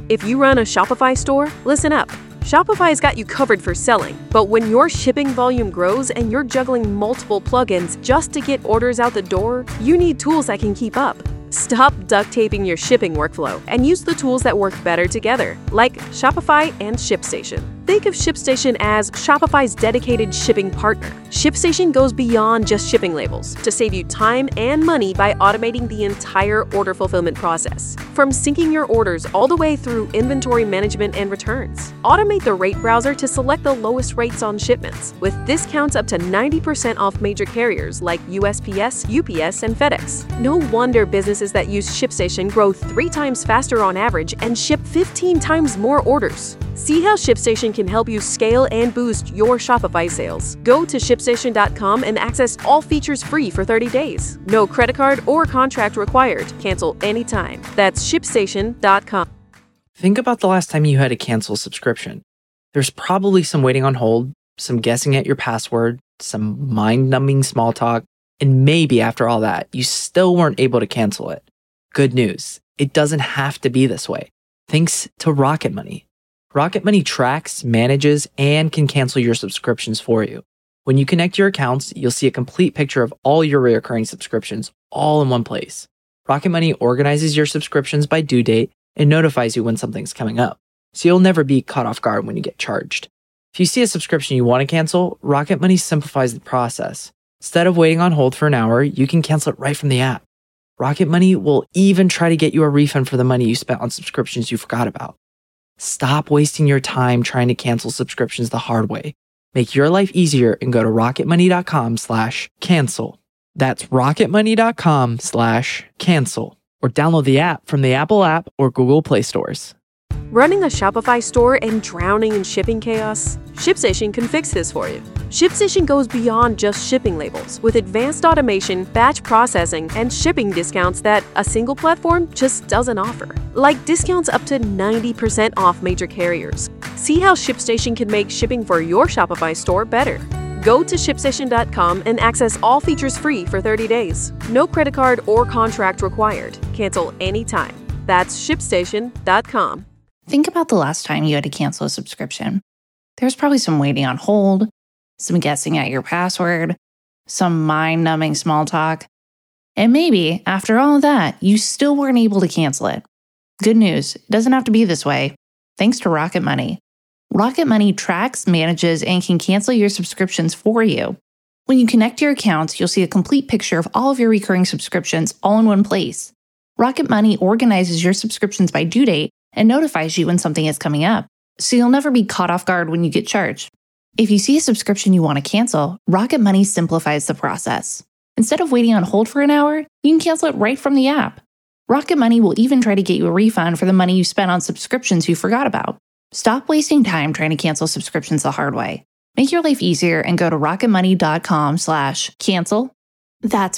If you run a Shopify store, listen up. Shopify's got you covered for selling, but when your shipping volume grows and you're juggling multiple plugins just to get orders out the door, you need tools that can keep up. Stop duct taping your shipping workflow and use the tools that work better together, like Shopify and ShipStation. Think of ShipStation as Shopify's dedicated shipping partner. ShipStation goes beyond just shipping labels to save you time and money by automating the entire order fulfillment process, from syncing your orders all the way through inventory management and returns. Automate the rate browser to select the lowest rates on shipments, with discounts up to 90% off major carriers like USPS, UPS, and FedEx. No wonder businesses that use ShipStation grow 3 times faster on average and ship 15 times more orders. See how ShipStation can help you scale and boost your Shopify sales. Go to ShipStation.com and access all features free for 30 days. No credit card or contract required. Cancel anytime. That's ShipStation.com. Think about the last time you had to cancel a subscription. There's probably some waiting on hold, some guessing at your password, some mind-numbing small talk, and maybe after all that, you still weren't able to cancel it. Good news, it doesn't have to be this way. Thanks to Rocket Money. Rocket Money tracks, manages, and can cancel your subscriptions for you. When you connect your accounts, you'll see a complete picture of all your recurring subscriptions all in one place. Rocket Money organizes your subscriptions by due date and notifies you when something's coming up, so you'll never be caught off guard when you get charged. If you see a subscription you want to cancel, Rocket Money simplifies the process. Instead of waiting on hold for an hour, you can cancel it right from the app. Rocket Money will even try to get you a refund for the money you spent on subscriptions you forgot about. Stop wasting your time trying to cancel subscriptions the hard way. Make your life easier and go to rocketmoney.com/cancel. That's rocketmoney.com/cancel. Or download the app from the Apple app or Google Play stores. Running a Shopify store and drowning in shipping chaos? ShipStation can fix this for you. ShipStation goes beyond just shipping labels with advanced automation, batch processing, and shipping discounts that a single platform just doesn't offer. Like discounts up to 90% off major carriers. See how ShipStation can make shipping for your Shopify store better. Go to ShipStation.com and access all features free for 30 days. No credit card or contract required. Cancel anytime. That's ShipStation.com. Think about the last time you had to cancel a subscription. There's probably some waiting on hold, some guessing at your password, some mind-numbing small talk, and maybe, after all of that, you still weren't able to cancel it. Good news, it doesn't have to be this way. Thanks to Rocket Money. Rocket Money tracks, manages, and can cancel your subscriptions for you. When you connect your accounts, you'll see a complete picture of all of your recurring subscriptions all in one place. Rocket Money organizes your subscriptions by due date and notifies you when something is coming up, so you'll never be caught off guard when you get charged. If you see a subscription you want to cancel, Rocket Money simplifies the process. Instead of waiting on hold for an hour, you can cancel it right from the app. Rocket Money will even try to get you a refund for the money you spent on subscriptions you forgot about. Stop wasting time trying to cancel subscriptions the hard way. Make your life easier and go to rocketmoney.com/cancel. That's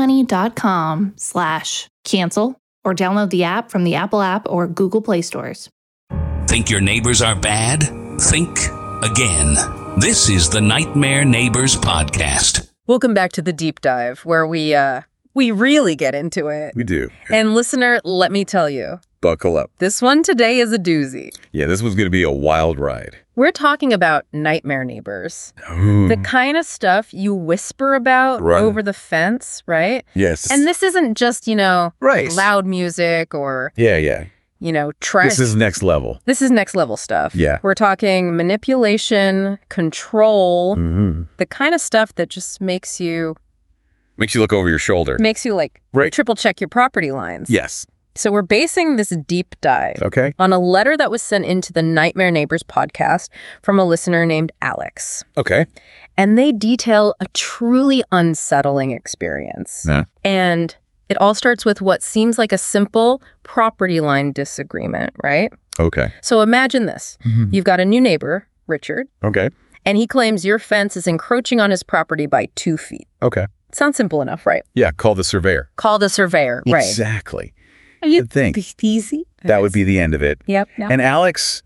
rocketmoney.com/cancel. Or download the app from the Apple app or Google Play stores. Think your neighbors are bad? Think again. This is the Nightmare Neighbors Podcast. Welcome back to the deep dive, where we really get into it. We do. And listener, let me tell you. Buckle up. This one today is a doozy. Yeah, this was going to be a wild ride. We're talking about nightmare neighbors. The kind of stuff you whisper about over the fence, right? Yes. And this isn't just, right. loud music or, Yeah. trash. This is next level. This is next level stuff. Yeah. We're talking manipulation, control, the kind of stuff that just makes you look over your shoulder. Makes you triple check your property lines. Yes. So we're basing this deep dive on a letter that was sent into the Nightmare Neighbors podcast from a listener named Alex. Okay. And they detail a truly unsettling experience. Yeah. And it all starts with what seems like a simple property line disagreement, right? Okay. So imagine this. You've got a new neighbor, Richard. Okay. And he claims your fence is encroaching on his property by 2 feet. Okay. Sounds simple enough, right? Yeah, call the surveyor. Call the surveyor, right. Exactly. You think easy? That would be the end of it. Yep. No. And Alex,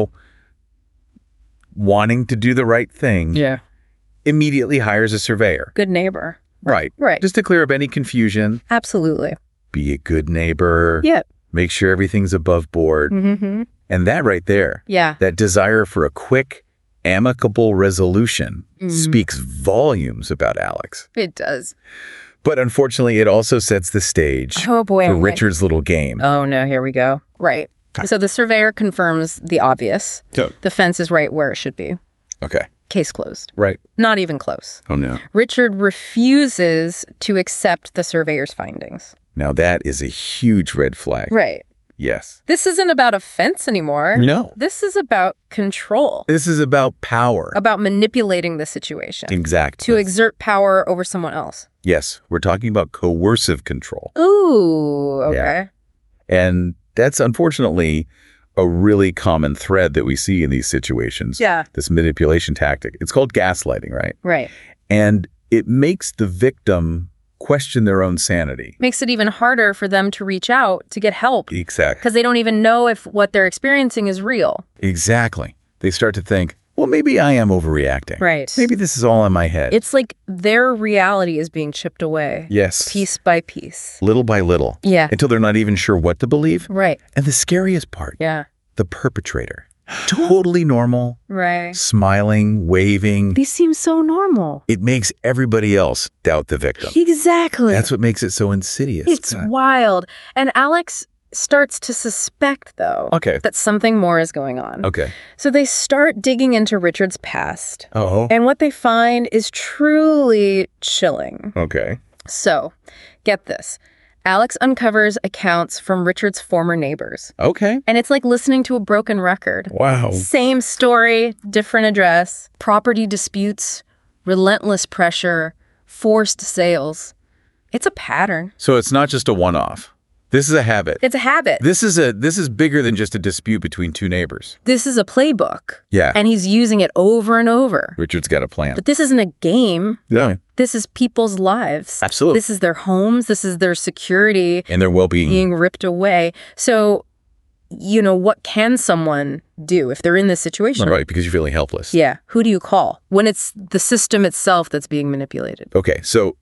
wanting to do the right thing, immediately hires a surveyor. Good neighbor. Right. Right. Just to clear up any confusion. Absolutely. Be a good neighbor. Yep. make sure everything's above board. Mm-hmm. And that right there, that desire for a quick, amicable resolution speaks volumes about Alex. It does. But unfortunately, it also sets the stage for Richard's little game. Oh, no, here we go. Right. So the surveyor confirms the obvious. The fence is right where it should be. Okay. Case closed. Right. Not even close. Oh, no. Richard refuses to accept the surveyor's findings. Now, that is a huge red flag. Right. Yes. This isn't about a fence anymore. No. This is about control. This is about power. About manipulating the situation. Exactly. To exert power over someone else. Yes. We're talking about coercive control. Ooh, okay. Yeah. And that's unfortunately a really common thread that we see in these situations. Yeah. This manipulation tactic. It's called gaslighting, right? Right. And it makes the victim question their own sanity. Makes it even harder for them to reach out to get help. Exactly. Because they don't even know if what they're experiencing is real. Exactly. They start to think, well, maybe I am overreacting. Right. Maybe this is all in my head. It's like their reality is being chipped away. Yes. Piece by piece. Little by little. Yeah. Until they're not even sure what to believe. Right. And the scariest part. Yeah. The perpetrator. Totally normal. Right. Smiling, waving. These seem so normal. It makes everybody else doubt the victim. Exactly. That's what makes it so insidious. It's wild. And Alex starts to suspect, though, that something more is going on. Okay. So they start digging into Richard's past. Oh. And what they find is truly chilling. Okay. So, get this. Alex uncovers accounts from Richard's former neighbors. Okay. And it's like listening to a broken record. Wow. Same story, different address, property disputes, relentless pressure, forced sales. It's a pattern. So it's not just a one-off. This is a habit. It's a habit. This is bigger than just a dispute between two neighbors. This is a playbook. Yeah. And he's using it over and over. Richard's got a plan. But this isn't a game. Yeah. This is people's lives. Absolutely. This is their homes. This is their security. And their well-being. Being ripped away. So, you know, what can someone do if they're in this situation? Right, because you're feeling helpless. Yeah. Who do you call when it's the system itself that's being manipulated? Okay, so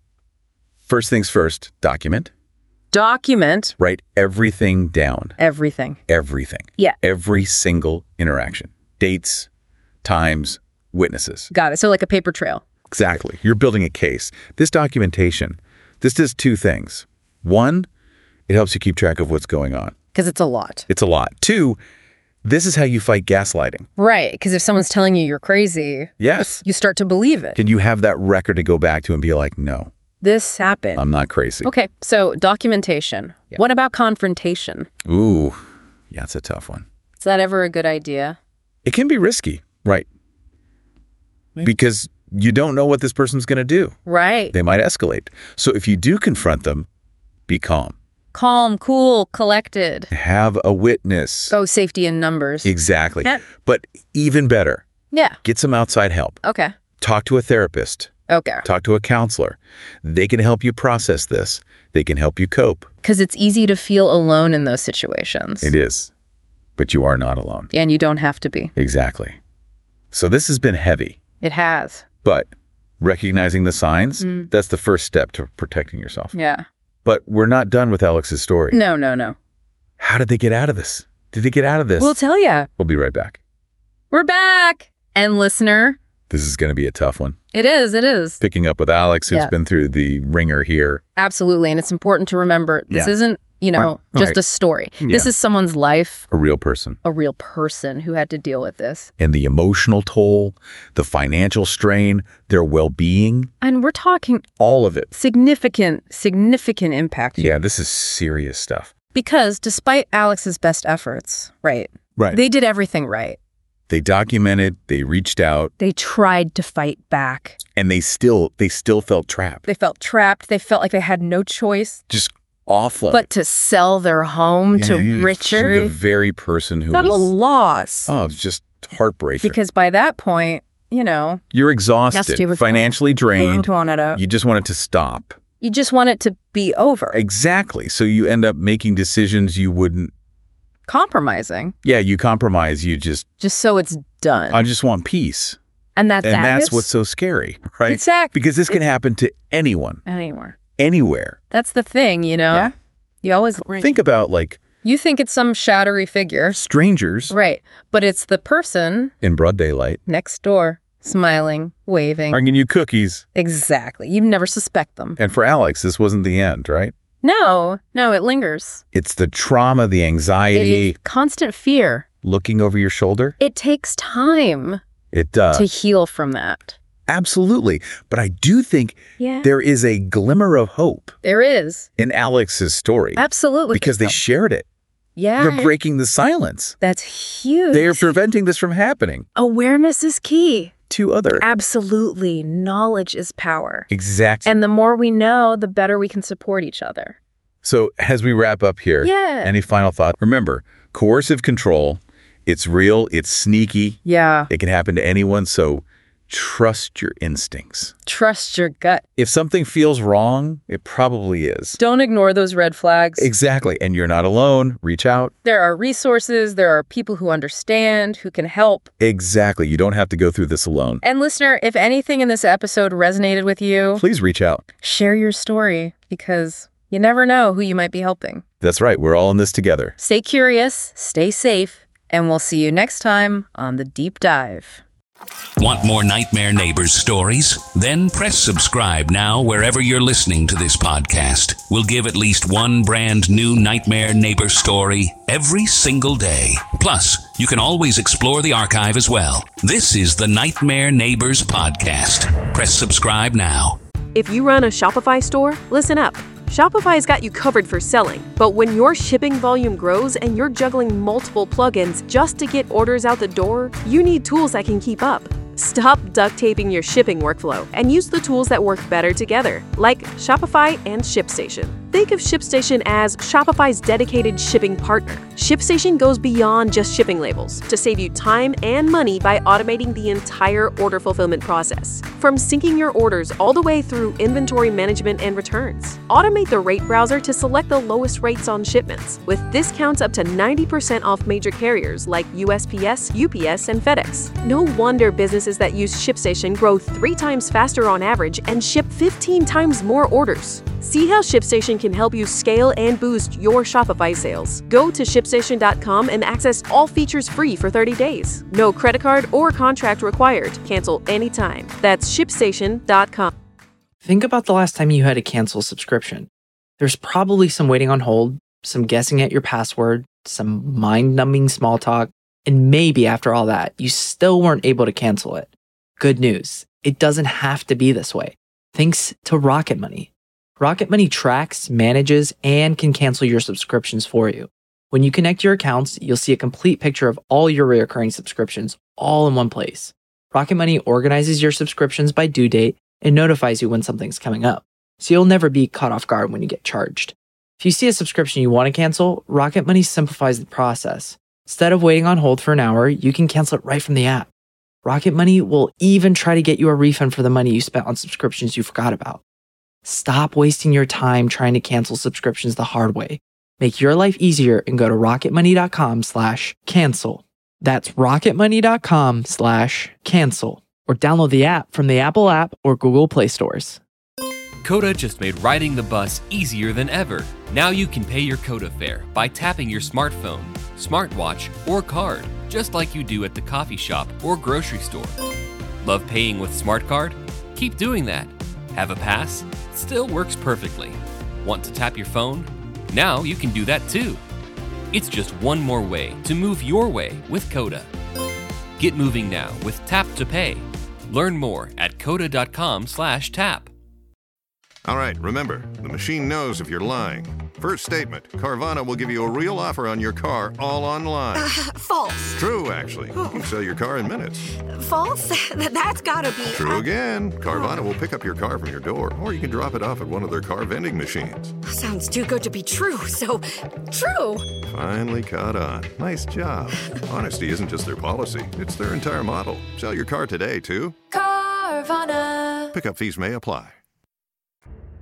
first things first, document. Document. Write everything down. Everything. Everything. Yeah. Every single interaction. Dates, times, witnesses. Got it. So like a paper trail. Exactly. You're building a case. This documentation, this does two things. One, it helps you keep track of what's going on. Because it's a lot. It's a lot. Two, this is how you fight gaslighting. Right. Because if someone's telling you you're crazy, yes, you start to believe it. Can you have that record to go back to and be like, no. This happened. I'm not crazy. Okay, so documentation. Yeah. What about confrontation? Ooh, yeah, it's a tough one. Is that ever a good idea? It can be risky, right? Because you don't know what this person's going to do. Right. They might escalate. So if you do confront them, be calm. Calm, cool, collected. Have a witness. Oh, safety in numbers. Exactly. But even better. Yeah. Get some outside help. Okay. Talk to a therapist. Okay. Talk to a counselor. They can help you process this. They can help you cope. Because it's easy to feel alone in those situations. It is. But you are not alone. And you don't have to be. Exactly. So this has been heavy. It has. But recognizing the signs, that's the first step to protecting yourself. Yeah. But we're not done with Alex's story. No, no, no. How did they get out of this? Did they get out of this? We'll tell you. We'll be right back. We're back. And listener. This is going to be a tough one. It is. It is. Picking up with Alex, who's been through the ringer here. Absolutely. And it's important to remember this isn't, you know, just a story. Yeah. This is someone's life. A real person. A real person who had to deal with this. And the emotional toll, the financial strain, their well-being. And we're talking all of it. Significant impact. Yeah, this is serious stuff. Because despite Alex's best efforts, right? They did everything right. They documented, they reached out. They tried to fight back. And they still felt trapped. They felt trapped. They felt like they had no choice. Just awful. But to sell their home to Richard. The very person who was a loss. Oh, it's just heartbreaking. Because by that point, you know. You're exhausted, financially drained. You just want it to stop. You just want it to be over. Exactly. So you end up making decisions you wouldn't. Compromising. Yeah, you compromise. You just so it's done. I just want peace. And that's what's so scary, right? Exactly. Because this can happen to anyone. Anywhere. Anywhere. That's the thing, you know? Yeah. You always think about like You think it's some shadowy figure. Strangers. Right. But it's the person in broad daylight. Next door, smiling, waving. Bringing you cookies. Exactly. You'd never suspect them. And for Alex, this wasn't the end, right? No, it lingers. It's the trauma, the anxiety. It is constant fear. Looking over your shoulder. It takes time. It does. To heal from that. Absolutely. But I do think there is a glimmer of hope. There is. In Alex's story. Absolutely. Because they shared it. Yeah. They're breaking the silence. That's huge. They are preventing this from happening. Awareness is key. To others. Absolutely. Knowledge is power. Exactly. And the more we know, the better we can support each other. So as we wrap up here, any final thought? Remember, coercive control, it's real, it's sneaky. Yeah. It can happen to anyone, so trust your instincts. Trust your gut. If something feels wrong, it probably is. Don't ignore those red flags. Exactly. And you're not alone. Reach out. There are resources. There are people who understand, who can help. Exactly. You don't have to go through this alone. And listener, if anything in this episode resonated with you, please reach out. Share your story, because you never know who you might be helping. That's right. We're all in this together. Stay curious, stay safe, and we'll see you next time on The Deep Dive. Want more Nightmare Neighbors stories? Then press subscribe now wherever you're listening to this podcast. We'll give at least one brand new Nightmare Neighbor story every single day. Plus, you can always explore the archive as well. This is the Nightmare Neighbors Podcast. Press subscribe now. If you run a Shopify store, listen up. Shopify's got you covered for selling, but when your shipping volume grows and you're juggling multiple plugins just to get orders out the door, you need tools that can keep up. Stop duct taping your shipping workflow and use the tools that work better together, like Shopify and ShipStation. Think of ShipStation as Shopify's dedicated shipping partner. ShipStation goes beyond just shipping labels to save you time and money by automating the entire order fulfillment process, from syncing your orders all the way through inventory management and returns. Automate the rate browser to select the lowest rates on shipments, with discounts up to 90% off major carriers like USPS, UPS, and FedEx. No wonder businesses that use ShipStation grow 3 times faster on average and ship 15 times more orders. See how ShipStation can help you scale and boost your Shopify sales. Go to ShipStation.com and access all features free for 30 days. No credit card or contract required. Cancel anytime. That's ShipStation.com. Think about the last time you had to cancel a subscription. There's probably some waiting on hold, some guessing at your password, some mind-numbing small talk, and maybe after all that, you still weren't able to cancel it. Good news, it doesn't have to be this way. Thanks to Rocket Money. Rocket Money tracks, manages, and can cancel your subscriptions for you. When you connect your accounts, you'll see a complete picture of all your recurring subscriptions all in one place. Rocket Money organizes your subscriptions by due date and notifies you when something's coming up, so you'll never be caught off guard when you get charged. If you see a subscription you want to cancel, Rocket Money simplifies the process. Instead of waiting on hold for an hour, you can cancel it right from the app. Rocket Money will even try to get you a refund for the money you spent on subscriptions you forgot about. Stop wasting your time trying to cancel subscriptions the hard way. Make your life easier and go to rocketmoney.com/cancel. That's rocketmoney.com/cancel. Or download the app from the Apple app or Google Play stores. Coda just made riding the bus easier than ever. Now you can pay your Coda fare by tapping your smartphone, smartwatch, or card, just like you do at the coffee shop or grocery store. Love paying with Smart Card? Keep doing that. Have a pass? Still works perfectly. Want to tap your phone? Now you can do that too. It's just one more way to move your way with Coda. Get moving now with Tap to Pay. Learn more at coda.com/tap. All right, remember, the machine knows if you're lying. First statement, Carvana will give you a real offer on your car all online. False. True, actually. You can sell your car in minutes. False? That's gotta be... True again. Carvana will pick up your car from your door, or you can drop it off at one of their car vending machines. Sounds too good to be true, so true. Finally caught on. Nice job. Honesty isn't just their policy, it's their entire model. Sell your car today, too. Carvana. Pickup fees may apply.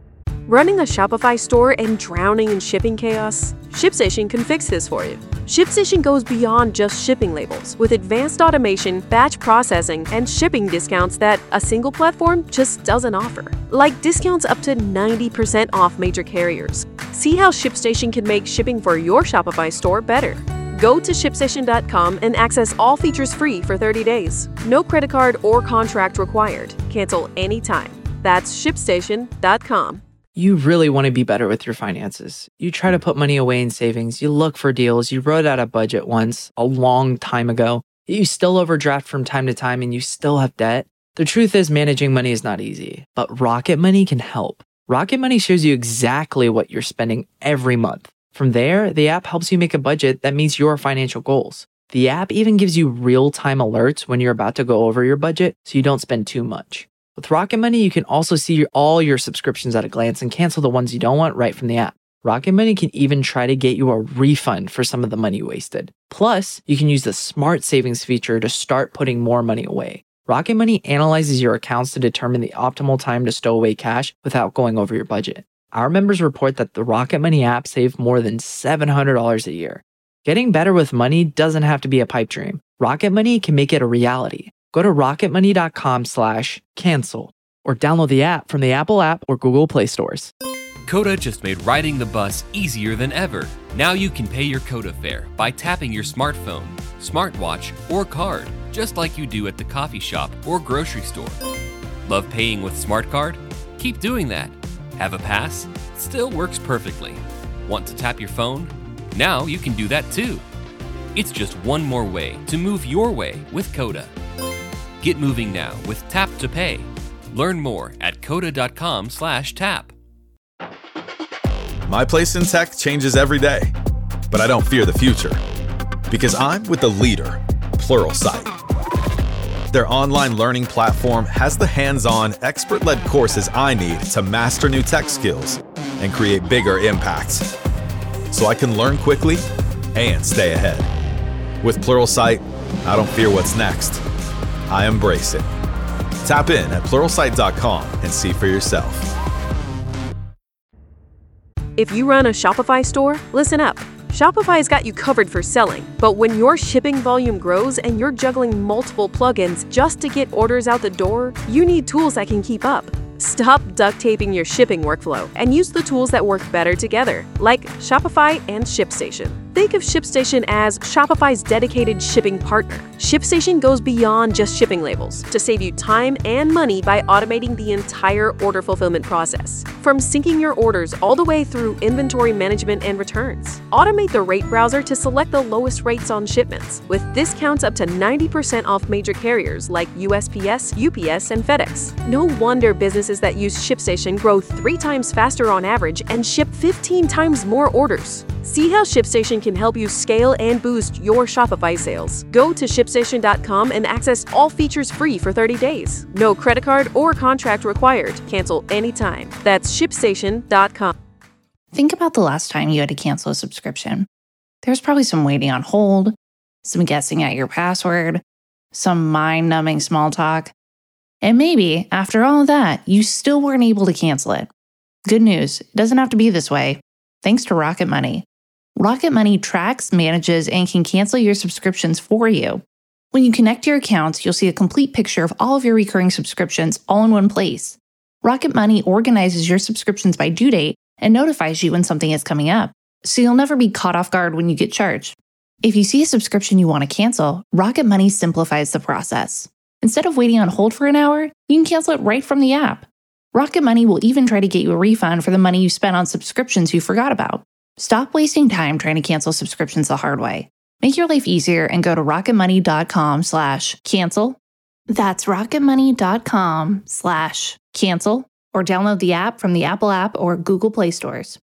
Running a Shopify store and drowning in shipping chaos? ShipStation can fix this for you. ShipStation goes beyond just shipping labels with advanced automation, batch processing, and shipping discounts that a single platform just doesn't offer. Like discounts up to 90% off major carriers. See how ShipStation can make shipping for your Shopify store better. Go to ShipStation.com and access all features free for 30 days. No credit card or contract required. Cancel anytime. That's ShipStation.com. You really want to be better with your finances. You try to put money away in savings, you look for deals, you wrote out a budget once, a long time ago, you still overdraft from time to time and you still have debt. The truth is managing money is not easy, but Rocket Money can help. Rocket Money shows you exactly what you're spending every month. From there, the app helps you make a budget that meets your financial goals. The app even gives you real-time alerts when you're about to go over your budget so you don't spend too much. With Rocket Money, you can also see all your subscriptions at a glance and cancel the ones you don't want right from the app. Rocket Money can even try to get you a refund for some of the money you wasted. Plus, you can use the Smart Savings feature to start putting more money away. Rocket Money analyzes your accounts to determine the optimal time to stow away cash without going over your budget. Our members report that the Rocket Money app saved more than $700 a year. Getting better with money doesn't have to be a pipe dream. Rocket Money can make it a reality. Go to rocketmoney.com/cancel or download the app from the Apple app or Google Play stores. Coda just made riding the bus easier than ever. Now you can pay your Coda fare by tapping your smartphone, smartwatch, or card, just like you do at the coffee shop or grocery store. Love paying with Smart Card? Keep doing that. Have a pass? It still works perfectly. Want to tap your phone? Now you can do that too. It's just one more way to move your way with Coda. Get moving now with Tap to Pay. Learn more at coda.com/tap. My place in tech changes every day, but I don't fear the future because I'm with the leader, Pluralsight. Their online learning platform has the hands-on, expert-led courses I need to master new tech skills and create bigger impacts, so I can learn quickly and stay ahead. With Pluralsight, I don't fear what's next. I embrace it. Tap in at Pluralsight.com and see for yourself. If you run a Shopify store, listen up. Shopify's got you covered for selling, but when your shipping volume grows and you're juggling multiple plugins just to get orders out the door, you need tools that can keep up. Stop duct taping your shipping workflow and use the tools that work better together, like Shopify and ShipStation. Think of ShipStation as Shopify's dedicated shipping partner. ShipStation goes beyond just shipping labels to save you time and money by automating the entire order fulfillment process. From syncing your orders all the way through inventory management and returns. Automate the rate browser to select the lowest rates on shipments, with discounts up to 90% off major carriers like USPS, UPS, and FedEx. No wonder businesses that use ShipStation grow 3 times faster on average and ship 15 times more orders. See how ShipStation can help you scale and boost your Shopify sales. Go to ShipStation.com and access all features free for 30 days. No credit card or contract required. Cancel anytime. That's ShipStation.com. Think about the last time you had to cancel a subscription. There's probably some waiting on hold, some guessing at your password, some mind-numbing small talk. And maybe, after all of that, you still weren't able to cancel it. Good news, it doesn't have to be this way. Thanks to Rocket Money. Rocket Money tracks, manages, and can cancel your subscriptions for you. When you connect your accounts, you'll see a complete picture of all of your recurring subscriptions all in one place. Rocket Money organizes your subscriptions by due date and notifies you when something is coming up, so you'll never be caught off guard when you get charged. If you see a subscription you want to cancel, Rocket Money simplifies the process. Instead of waiting on hold for an hour, you can cancel it right from the app. Rocket Money will even try to get you a refund for the money you spent on subscriptions you forgot about. Stop wasting time trying to cancel subscriptions the hard way. Make your life easier and go to rocketmoney.com/cancel. That's rocketmoney.com/cancel or download the app from the Apple app or Google Play stores.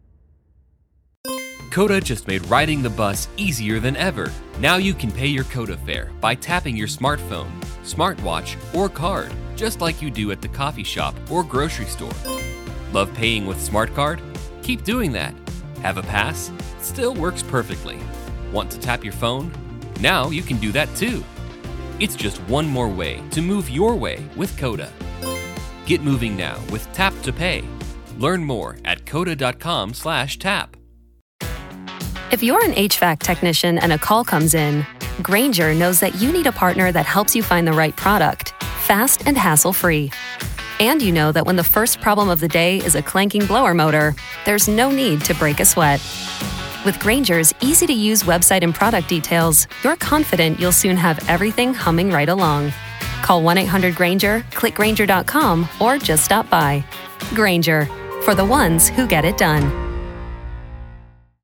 Coda just made riding the bus easier than ever. Now you can pay your Coda fare by tapping your smartphone, smartwatch, or card, just like you do at the coffee shop or grocery store. Love paying with Smart Card? Keep doing that. Have a pass? It still works perfectly. Want to tap your phone? Now you can do that too. It's just one more way to move your way with Coda. Get moving now with Tap to Pay. Learn more at coda.com/tap. If you're an HVAC technician and a call comes in, Grainger knows that you need a partner that helps you find the right product, fast and hassle-free. And you know that when the first problem of the day is a clanking blower motor, there's no need to break a sweat. With Grainger's easy-to-use website and product details, you're confident you'll soon have everything humming right along. Call 1-800-GRAINGER, click Grainger.com, or just stop by. Grainger, for the ones who get it done.